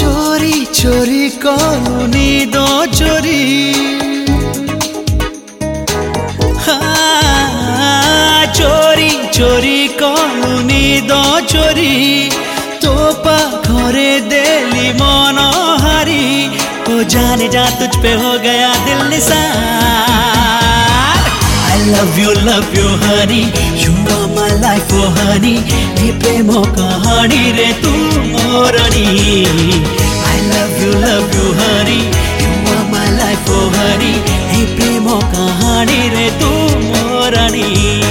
चोरी चोरी कलु निद चोरी चोरी चोरी कलु निद चोरी तो पाखरे देली मन हारी तो जाने जा तुझ पे हो गया दिल Nisar I love you honey you are my life oh honey ये प्रेम कहानी रे तू मोरनी I love you honey you are my life oh honey ये प्रेम कहानी रे तू मोरनी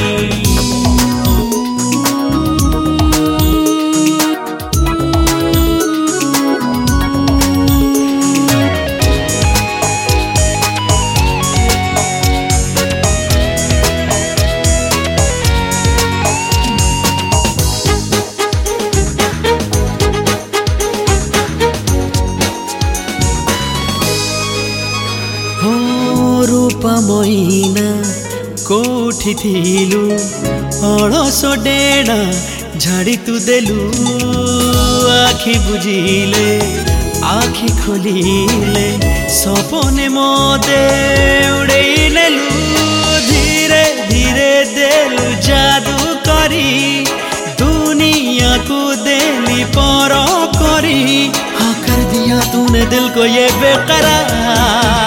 रूपमयीना कोठी थिलु अड़स डेणा झाड़ी तू देलु आखि बुझिले आखि खोलिले सपने मोदे उड़े नेलु धीरे धीरे देलु जादू करी दुनिया को देली पर करी हाँ कर दिया तूने दिल को ये बेकरार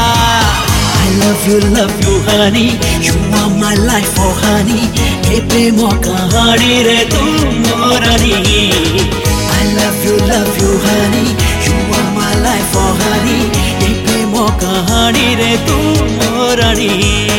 love you honey you are my life oh honey ये प्रेम कहानी रे तू मोरनी I love you honey you are my life oh honey ये प्रेम कहानी रे तू मोरनी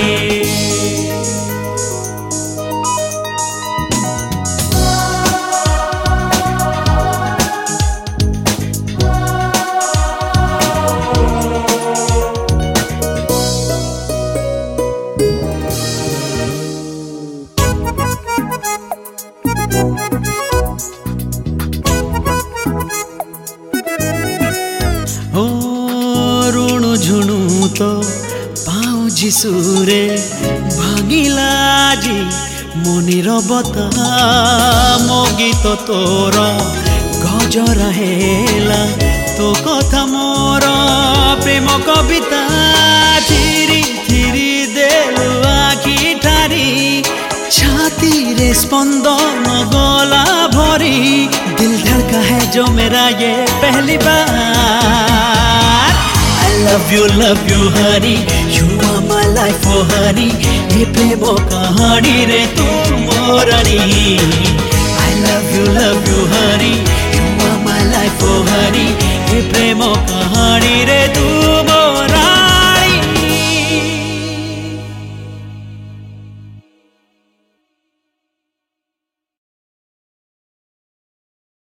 ऋण झुणु तो पाऊ जिसुरे भांगिला जी मनिर बता मो गीत तोर गजर हेला तो कथा मोर प्रेम कविता थिरी थिरी देलु आखि ठारी छाती रे स्पंदन गला भरी दिल धड़का है जो मेरा ये पहली बार I love you honey you are my life oh honey ये प्रेम कहानी रे तू मोरनी I love you honey you are my life oh honey ये प्रेम कहानी रे